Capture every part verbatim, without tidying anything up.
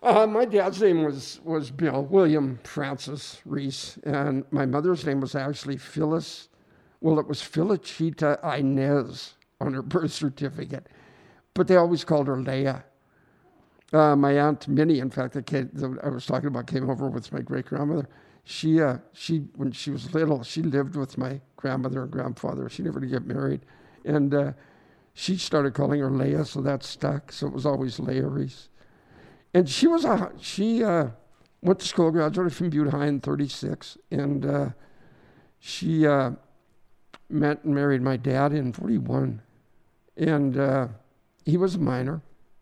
Uh, my dad's name was, was Bill, William Francis Reese, and my mother's name was actually Phyllis. Well, it was Felicita Inez on her birth certificate, but they always called her Leah. Uh, my Aunt Minnie, in fact, the kid that I was talking about came over with my great-grandmother. She, uh, she, when she was little, she lived with my grandmother and grandfather. She never did get married. And uh, she started calling her Leah, so that stuck. So it was always Leah Reese. And she was a, she uh, went to school, graduated from Butte High in thirty-six. And uh, she uh, met and married my dad in forty-one. And uh, he was a minor.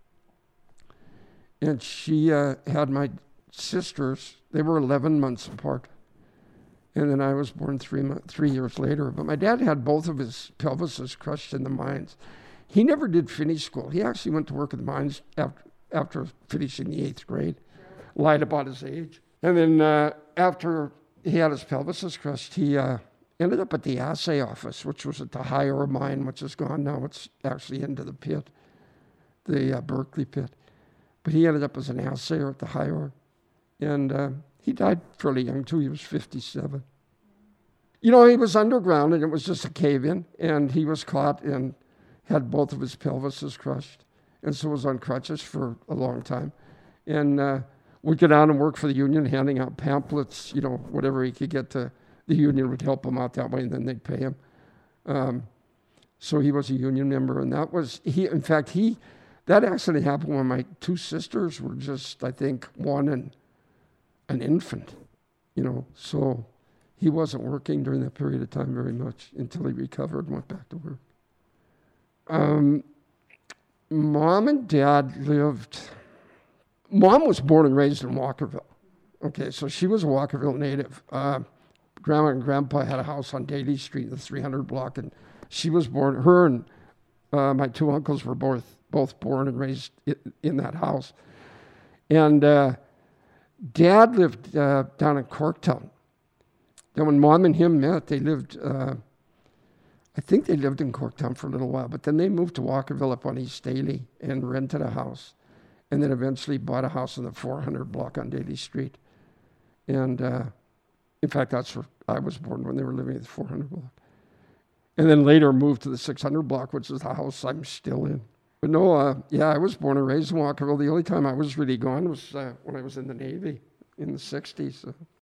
And she uh, had my sisters. They were eleven months apart. And then I was born three mo- three years later. But my dad had both of his pelvises crushed in the mines. He never did finish school. He actually went to work at the mines after, after finishing the eighth grade. Lied about his age. And then uh, after he had his pelvises crushed, he uh, ended up at the assay office, which was at the High Ore mine, which is gone now. It's actually into the pit, the uh, Berkeley pit. But he ended up as an assayer at the High Ore. And uh, he died fairly young, too. He was fifty-seven. You know, he was underground, and it was just a cave-in. And he was caught and had both of his pelvises crushed. And so was on crutches for a long time. And uh, would go down and work for the union, handing out pamphlets, you know, whatever he could get to. The union would help him out that way, and then they'd pay him. Um, so he was a union member. And that was, he. in fact, he... That accident happened when my two sisters were just, I think, one and an infant, you know. So he wasn't working during that period of time very much until he recovered and went back to work. Um, Mom and Dad lived... Mom was born and raised in Walkerville. Okay, so she was a Walkerville native. Uh, Grandma and Grandpa had a house on Daly Street, the three hundred block, and she was born... Her and uh, my two uncles were both both born and raised in that house. And uh, Dad lived uh, down in Corktown. Then when Mom and him met, they lived, uh, I think they lived in Corktown for a little while, but then they moved to Walkerville up on East Daly and rented a house, and then eventually bought a house in the four hundred block on Daly Street. And uh, in fact, that's where I was born, when they were living at the four hundred block. And then later moved to the six hundred block, which is the house I'm still in. But no, uh, yeah, I was born and raised in Walkerville. The only time I was really gone was uh, when I was in the Navy in the sixties. So.